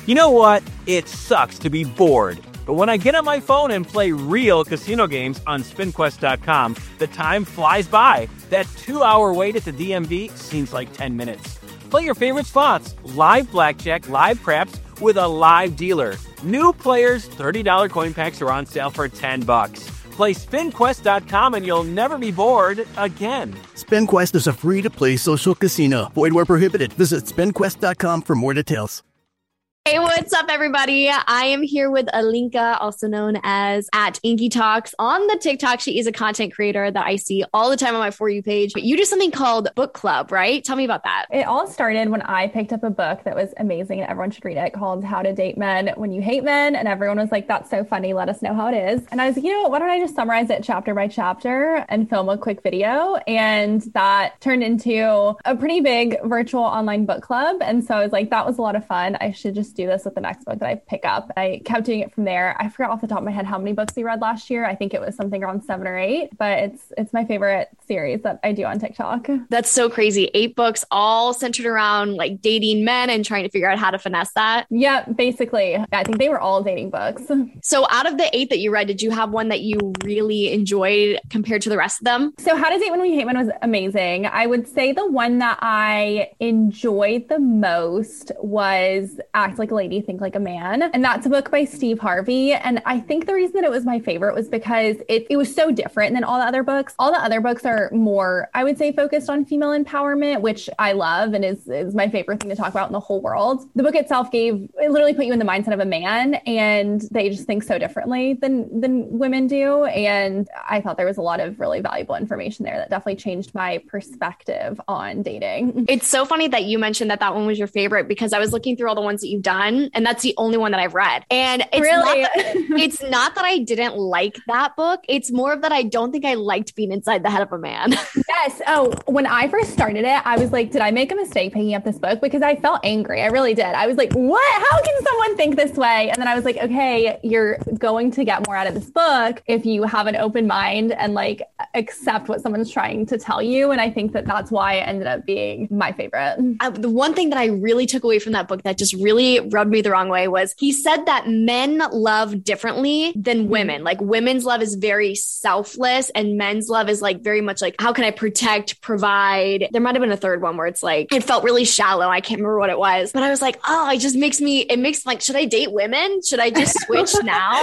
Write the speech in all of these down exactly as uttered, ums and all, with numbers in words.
You know what? It sucks to be bored. But when I get on my phone and play real casino games on spin quest dot com, the time flies by. That two-hour wait at the D M V seems like ten minutes. Play your favorite slots, live blackjack, live craps, with a live dealer. New players, thirty dollars coin packs are on sale for ten bucks. Play spin quest dot com and you'll never be bored again. SpinQuest is a free-to-play social casino. Void where prohibited. Visit spin quest dot com for more details. Hey, what's up, everybody? I am here with Alinka, also known as at Inky Talks on the TikTok. She is a content creator that I see all the time on my For You page. But you do something called Book Club, right? Tell me about that. It all started when I picked up a book that was amazing and everyone should read it, called How to Date Men When You Hate Men. And everyone was like, that's so funny. Let us know how it is. And I was like, you know what? Why don't I just summarize it chapter by chapter and film a quick video? And that turned into a pretty big virtual online book club. And so I was like, that was a lot of fun. I should just do this with the next book that I pick up. I kept doing it from there. I forgot off the top of my head how many books we read last year. I think it was something around seven or eight, but it's it's my favorite series that I do on TikTok. That's so crazy. Eight books all centered around like dating men and trying to figure out how to finesse that. Yeah, basically. I think they were all dating books. So out of the eight that you read, did you have one that you really enjoyed compared to the rest of them? So How to Date When We Hate Men was amazing. I would say the one that I enjoyed the most was Act Like a Lady, Think Like a Man. And that's a book by Steve Harvey. And I think the reason that it was my favorite was because it, it was so different than all the other books. All the other books are more, I would say, focused on female empowerment, which I love and is, is my favorite thing to talk about in the whole world. The book itself gave, it literally put you in the mindset of a man, and they just think so differently than, than women do. And I thought there was a lot of really valuable information there that definitely changed my perspective on dating. It's so funny that you mentioned that that one was your favorite, because I was looking through all the ones that you've done, and that's the only one that I've read. And it's really? not that, it's not that I didn't like that book. It's more of that I don't think I liked being inside the head of a man. Yes. Oh, when I first started it, I was like, did I make a mistake picking up this book? Because I felt angry. I really did. I was like, what? How can someone think this way? And then I was like, okay, you're going to get more out of this book if you have an open mind and like accept what someone's trying to tell you. And I think that that's why it ended up being my favorite. Uh, the one thing that I really took away from that book that just really rubbed me the wrong way was he said that men love differently than women. Like women's love is very selfless and men's love is like very much like, how can I protect, provide? There might've been a third one where it's like, it felt really shallow. I can't remember what it was, but I was like, oh, it just makes me, it makes like, should I date women? Should I just switch now?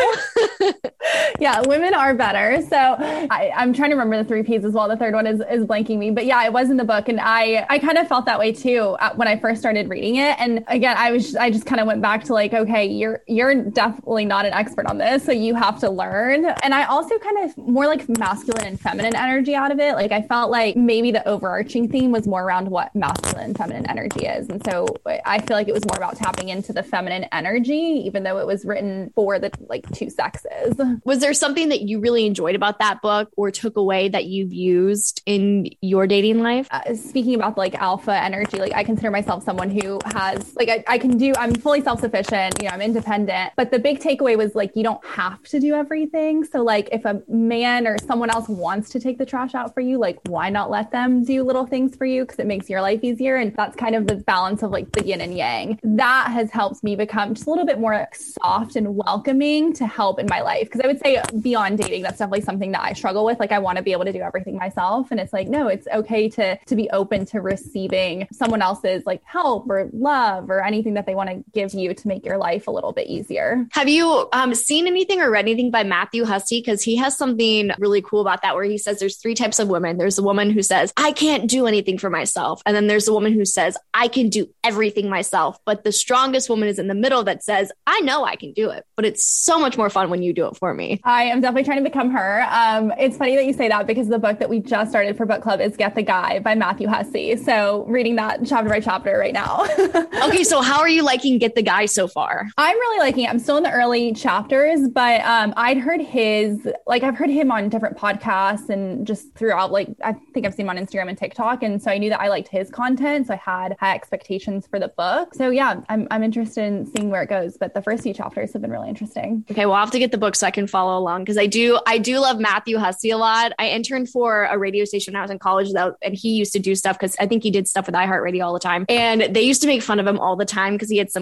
Yeah, women are better. So I, I'm trying to remember the three P's as well. The third one is, is blanking me, but yeah, it was in the book. And I, I kind of felt that way too when I first started reading it. And again, I was, I just kind of went back to like, okay, you're, you're definitely not an expert on this. So you have to learn. And I also kind of more like masculine and feminine energy out of it. Like I felt like maybe the overarching theme was more around what masculine and feminine energy is. And so I feel like it was more about tapping into the feminine energy, even though it was written for the like two sexes. Was there something that you really enjoyed about that book or took away that you've used in your dating life? Uh, speaking about like alpha energy, like I consider myself someone who has like, I, I can do, I'm fully self-sufficient, you know, I'm independent, but the big takeaway was like, you don't have to do everything. So like if a man or someone else wants to take the trash out for you, like why not let them do little things for you? Because it makes your life easier. And that's kind of the balance of like the yin and yang. That has helped me become just a little bit more soft and welcoming to help in my life. Because I would say beyond dating, that's definitely something that I struggle with. Like I want to be able to do everything myself. And it's like, no, it's okay to, to be open to receiving someone else's like help or love or anything that they want to give you to make your life a little bit easier. Have you um, seen anything or read anything by Matthew Hussey? Because he has something really cool about that, where he says there's three types of women. There's the woman who says, I can't do anything for myself. And then there's the woman who says, I can do everything myself. But the strongest woman is in the middle that says, I know I can do it, but it's so much more fun when you do it for me. I am definitely trying to become her. Um, it's funny that you say that because the book that we just started for book club is Get the Guy by Matthew Hussey. So reading that chapter by chapter right now. Okay. So how are you liking Get the Guy so far? I'm really liking it. I'm still in the early chapters, but um, I'd heard his, like I've heard him on different podcasts and just throughout, like, I think I've seen him on Instagram and TikTok. And so I knew that I liked his content. So I had high expectations for the book. So yeah, I'm, I'm interested in seeing where it goes, but the first few chapters have been really interesting. Okay. Well, I'll have to get the book so I can follow along. Cause I do, I do love Matthew Hussey a lot. I interned for a radio station when I was in college though. And he used to do stuff cause I think he did stuff with iHeartRadio all the time. And they used to make fun of him all the time cause he had some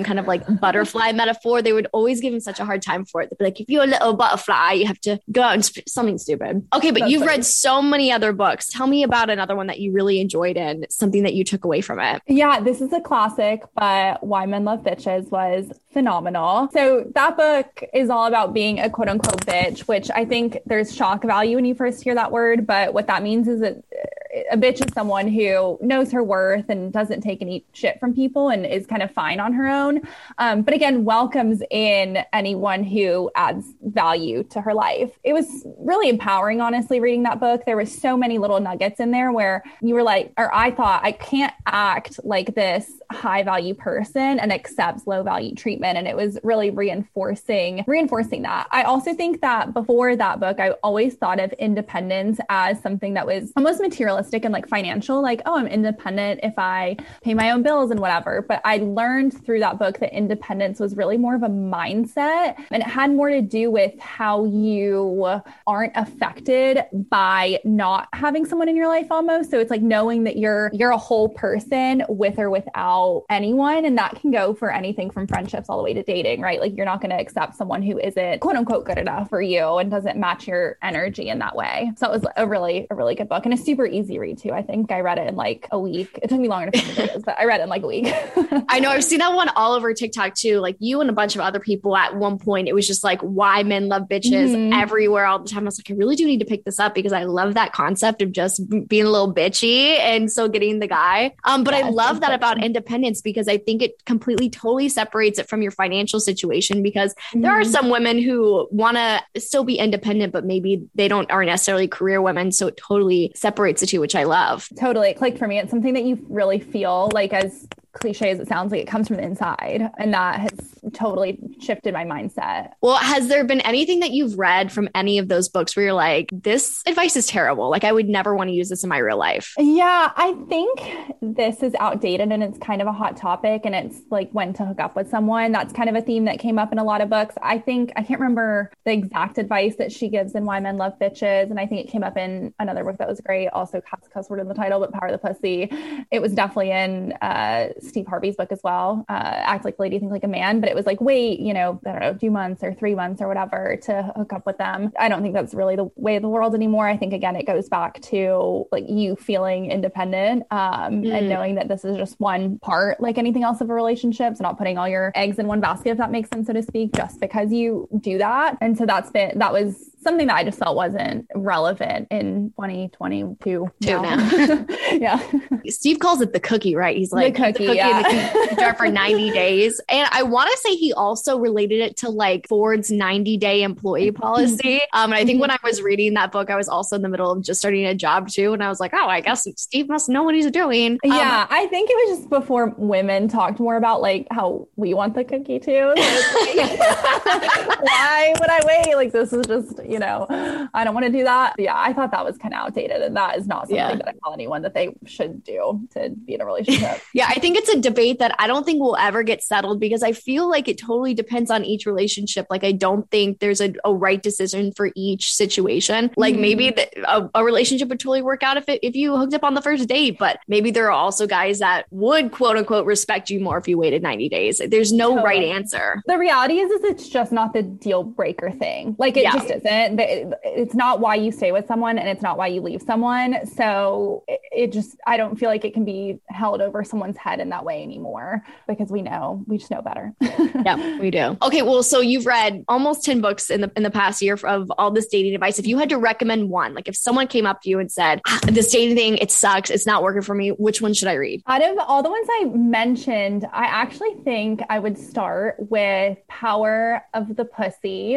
some kind of like butterfly metaphor. They would always give him such a hard time for it. They'd be like, if you're a little butterfly, you have to go out and sp- something stupid. Okay, but That's you've funny. read so many other books. Tell me about another one that you really enjoyed and something that you took away from it. Yeah, this is a classic, but Why Men Love Bitches was phenomenal. So that book is all about being a quote unquote bitch, which I think there's shock value when you first hear that word. But what that means is that a bitch is someone who knows her worth and doesn't take any shit from people and is kind of fine on her own. Um, but again, welcomes in anyone who adds value to her life. It was really empowering, honestly, reading that book. There were so many little nuggets in there where you were like, or I thought, I can't act like this high value person and accepts low value treatment. And it was really reinforcing, reinforcing that. I also think that before that book, I always thought of independence as something that was almost materialistic and like financial, like, oh, I'm independent if I pay my own bills and whatever. But I learned through that book that independence was really more of a mindset, and it had more to do with how you aren't affected by not having someone in your life almost. So it's like knowing that you're, you're a whole person with or without anyone. And that can go for anything from friendships all the way to dating, right? Like you're not going to accept someone who isn't quote unquote good enough for you and doesn't match your energy in that way. So it was a really, a really good book and a super easy read too. I think I read it in like a week. It took me longer to finish it, but I read it in like a week. I know. I've seen that one all over TikTok too. Like you and a bunch of other people at one point, it was just like Why Men Love Bitches mm-hmm. everywhere all the time. I was like, I really do need to pick this up because I love that concept of just being a little bitchy and still getting the guy. Um, but yes, I love that about independence because I think it completely, totally separates it from your financial situation because mm-hmm. there are some women who want to still be independent, but maybe they don't aren't necessarily career women. So it totally separates the two, which I love. Totally. It clicked for me. It's something that you really feel like, as cliche as it sounds, like it comes from the inside, and that has totally shifted my mindset. Well, has there been anything that you've read from any of those books where you're like, this advice is terrible, like I would never want to use this in my real life? Yeah, I think this is outdated and it's kind of a hot topic, and it's like when to hook up with someone. That's kind of a theme that came up in a lot of books. I think I can't remember the exact advice that she gives in Why Men Love Bitches, and I think it came up in another book that was great, also cuss cuss word in the title, but Power of the Pussy. It was definitely in uh Steve Harvey's book as well, uh, Act Like a Lady, Think Like a Man. But it was like, wait, you know, I don't know, two months or three months or whatever to hook up with them. I don't think that's really the way of the world anymore. I think, again, it goes back to like you feeling independent um, mm. and knowing that this is just one part, like anything else of a relationship. So not putting all your eggs in one basket, if that makes sense, so to speak, just because you do that. And so that's been, that was something that I just felt wasn't relevant in twenty twenty-two. Now. now. Yeah. Steve calls it the cookie, right? He's like, the cookie, the cookie yeah. in the jar for ninety days. And I want to say he also related it to like Ford's ninety day employee policy. Um, and I think when I was reading that book, I was also in the middle of just starting a job too. And I was like, oh, I guess Steve must know what he's doing. Um, yeah. I think it was just before women talked more about like how we want the cookie too. So it's like, why would I wait? Like, this is just, you know, I don't want to do that. Yeah, I thought that was kind of outdated, and that is not something yeah. that I tell anyone that they should do to be in a relationship. Yeah, I think it's a debate that I don't think will ever get settled because I feel like it totally depends on each relationship. Like, I don't think there's a, a right decision for each situation. Like, mm-hmm. maybe the, a, a relationship would totally work out if it, if you hooked up on the first date, but maybe there are also guys that would quote unquote respect you more if you waited ninety days. There's no totally. right answer. The reality is, is it's just not the deal breaker thing. Like, it yeah. just isn't. It's not why you stay with someone, and it's not why you leave someone. So it, it just, I don't feel like it can be held over someone's head in that way anymore, because we know, we just know better. Yeah, we do. Okay. Well, so you've read almost ten books in the, in the past year of all this dating advice. If you had to recommend one, like if someone came up to you and said, ah, this dating thing, it sucks, it's not working for me, which one should I read? Out of all the ones I mentioned, I actually think I would start with Power of the Pussy,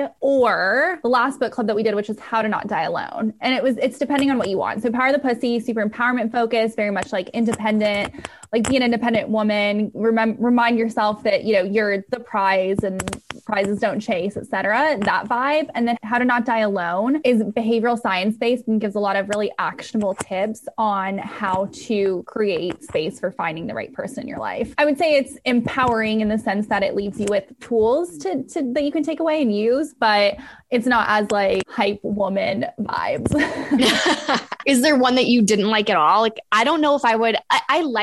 or the last book club that we did, which is How to Not Die Alone. And it was, it's depending on what you want. So Power of the Pussy, super empowerment focused, very much like independent, like be an independent woman. Remember, remind yourself that, you know, you're the prize and prizes don't chase, et cetera, that vibe. And then How to Not Die Alone is behavioral science based and gives a lot of really actionable tips on how to create space for finding the right person in your life. I would say it's empowering in the sense that it leaves you with tools to, to that you can take away and use, but it's not as like hype woman vibes. Is there one that you didn't like at all? Like, I don't know if I would, I, I liked Steve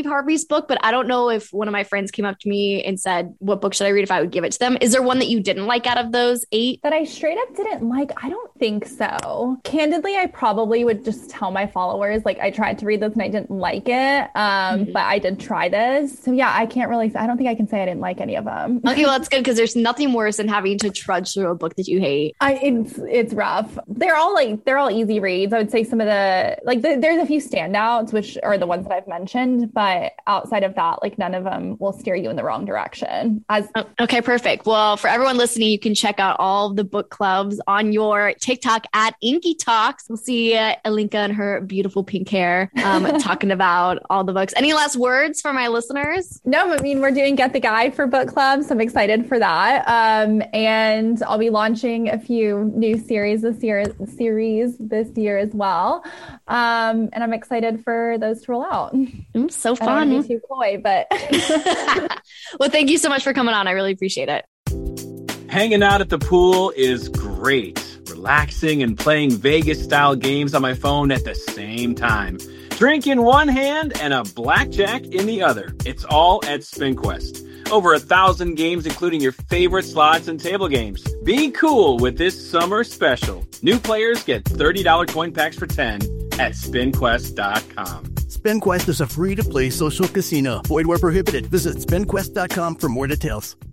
Steve Harvey's book, but I don't know if one of my friends came up to me and said, what book should I read if I would give it to them? Is there one that you didn't like out of those eight? That I straight up didn't like? I don't think so. Candidly, I probably would just tell my followers, like, I tried to read this and I didn't like it, um, mm-hmm. but I did try this. So yeah, I can't really, I don't think I can say I didn't like any of them. Okay, well, that's good because there's nothing worse than having to trudge through a book that you hate. I, it's it's rough. They're all like, they're all easy reads. I would say some of the, like, the, there's a few standouts, which are the ones that I've mentioned, but outside of that, like, none of them will steer you in the wrong direction. As oh, okay, perfect. Well, for everyone listening, you can check out all of the book clubs on your TikTok at Inky Talks. We'll see uh, Alinka and her beautiful pink hair um, talking about all the books. Any last words for my listeners? No, I mean, we're doing Get the Guide for book clubs. So I'm excited for that. Um, and I'll be launching a few new series this year, series this year as well. Um, and I'm excited for those to roll out. Mm, so fun. I don't want to be too coy, but well, thank you so much for coming on. I really appreciate it. Hanging out at the pool is great. Relaxing and playing Vegas-style games on my phone at the same time. Drink in one hand and a blackjack in the other. It's all at SpinQuest. Over a thousand games, including your favorite slots and table games. Be cool with this summer special. New players get thirty dollars coin packs for ten at spin quest dot com. SpinQuest is a free-to-play social casino. Void where prohibited. Visit spin quest dot com for more details.